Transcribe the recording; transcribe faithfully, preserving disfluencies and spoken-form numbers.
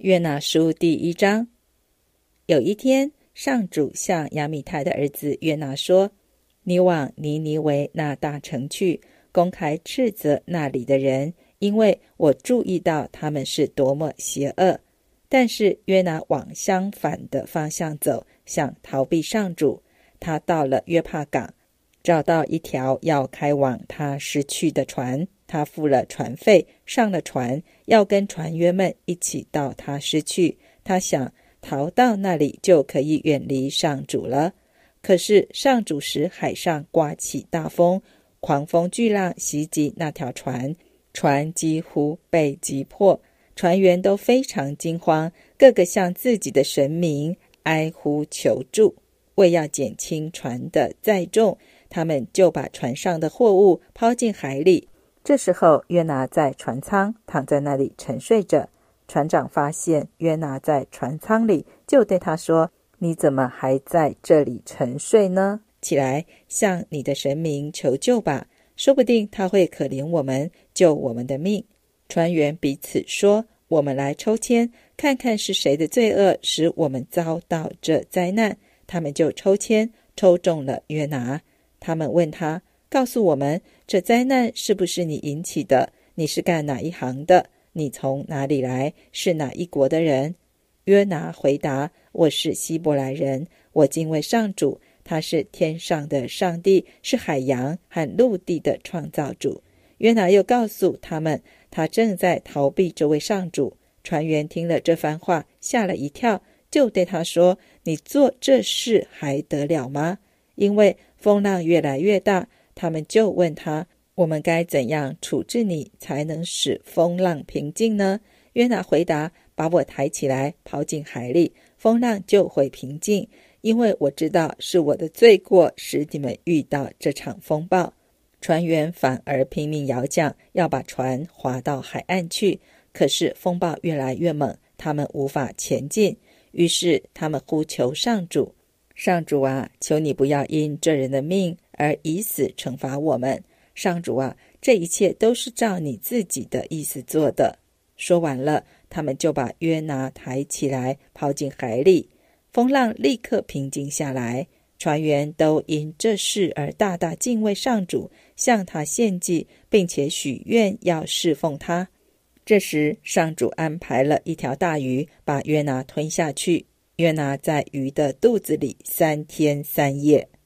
约拿书第一章。有一天，上主向亚米太的儿子约拿说：你往尼尼微那大城去，公开斥责那里的人，因为我注意到他们是多么邪恶。但是约拿往相反的方向走，想逃避上主。他到了约帕港，找到一条要开往他失去的船，他付了船费，上了船，要跟船员们一起到他失去。他想逃到那里就可以远离上主了。可是上主使海上刮起大风，狂风巨浪袭击那条船，船几乎被击破，船员都非常惊慌，个个向自己的神明哀呼求助。为要减轻船的载重，他们就把船上的货物抛进海里。这时候约拿在船舱躺在那里沉睡着。船长发现约拿在船舱里，就对他说：你怎么还在这里沉睡呢？起来，向你的神明求救吧，说不定他会可怜我们，救我们的命。船员彼此说：我们来抽签，看看是谁的罪恶使我们遭到这灾难。他们就抽签，抽中了约拿。他们问他：告诉我们，这灾难是不是你引起的？你是干哪一行的？你从哪里来？是哪一国的人？约拿回答：我是希伯来人，我敬畏上主，他是天上的上帝，是海洋和陆地的创造主。约拿又告诉他们，他正在逃避这位上主。船员听了这番话，吓了一跳，就对他说：你做这事还得了吗？因为风浪越来越大。他们就问他：我们该怎样处置你，才能使风浪平静呢？约拿回答：把我抬起来，抛进海里，风浪就会平静，因为我知道是我的罪过使你们遇到这场风暴。船员反而拼命摇桨，要把船划到海岸去，可是风暴越来越猛，他们无法前进。于是他们呼求上主：上主啊，求你不要因这人的命而以死惩罚我们。上主啊，这一切都是照你自己的意思做的。说完了，他们就把约拿抬起来，抛进海里。风浪立刻平静下来，船员都因这事而大大敬畏上主，向他献祭，并且许愿要侍奉他。这时上主安排了一条大鱼，把约拿吞下去。约拿在鱼的肚子里三天三夜。